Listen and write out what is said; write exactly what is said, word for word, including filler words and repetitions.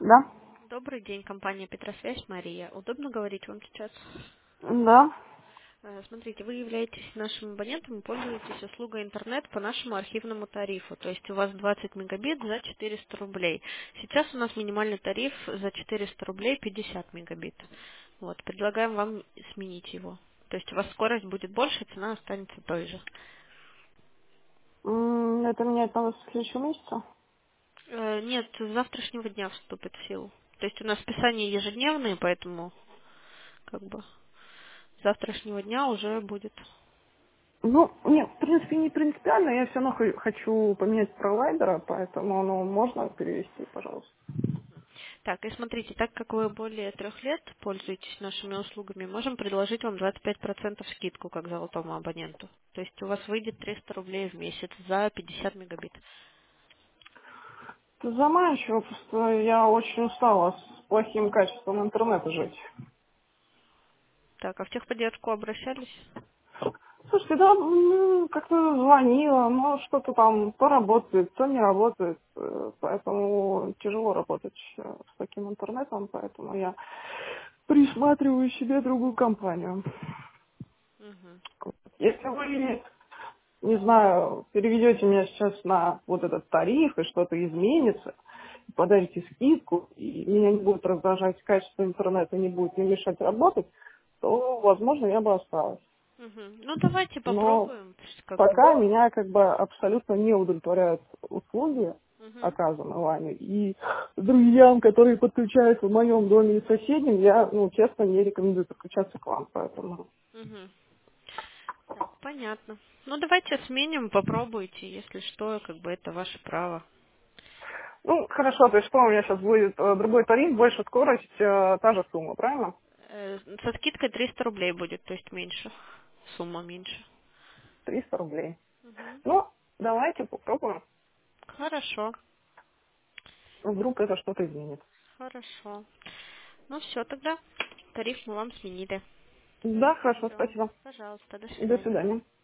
Да? Добрый день, компания Петросвязь, Мария. Удобно говорить вам сейчас? Да. Э, Смотрите, вы являетесь нашим абонентом и пользуетесь услугой интернет по нашему архивному тарифу. То есть у вас двадцать мегабит за четыреста рублей. Сейчас у нас минимальный тариф за четыреста рублей пятьдесят мегабит. Вот, предлагаем вам сменить его. То есть у вас скорость будет больше, цена останется той же. М, Это меняет на следующего месяца? Э, Нет, с завтрашнего дня вступит в силу. То есть у нас списания ежедневные, поэтому как бы с завтрашнего дня уже будет. Ну, нет, в принципе, не принципиально. Я все равно хо- хочу поменять провайдера, поэтому, ну, можно перевести, пожалуйста. Так, и смотрите, так как вы более трех лет пользуетесь нашими услугами, можем предложить вам двадцать пять процентов скидку как золотому абоненту. То есть у вас выйдет триста рублей в месяц за пятьдесят мегабит. Это заманчиво, просто я очень устала с плохим качеством интернета жить. Так, а в техподдержку обращались? Слушайте, да, ну, как-то звонила, но что-то там то работает, то не работает, э, поэтому тяжело работать э, с таким интернетом, поэтому я присматриваю себе другую компанию. Мгм. Если вы не знаю, переведете меня сейчас на вот этот тариф, и что-то изменится, и подарите скидку, и меня не будет раздражать качество интернета, не будет мне мешать работать, то, возможно, я бы осталась. Мгм. Ну давайте Но попробуем, то есть как бы. пока меня как бы абсолютно не удовлетворяют услуги, Мгм. оказанные вами, и друзьям, которые подключаются в моем доме и соседним, я, ну, честно, не рекомендую подключаться к вам, поэтому... Мгм. Так, понятно. Ну давайте сменим, попробуйте, если что, как бы это ваше право. Ну, хорошо, то есть что у меня сейчас будет? Э, Другой тариф, больше скорость, э, та же сумма, правильно? Э, Со скидкой триста рублей будет, то есть меньше, сумма меньше. триста рублей. Мгм. Ну, давайте попробуем. Хорошо, Вдруг это что-то изменит. хорошо. Ну все тогда. Тариф мы вам сменили. Да, хорошо, Все. спасибо. Пожалуйста, до До свидания. свидания.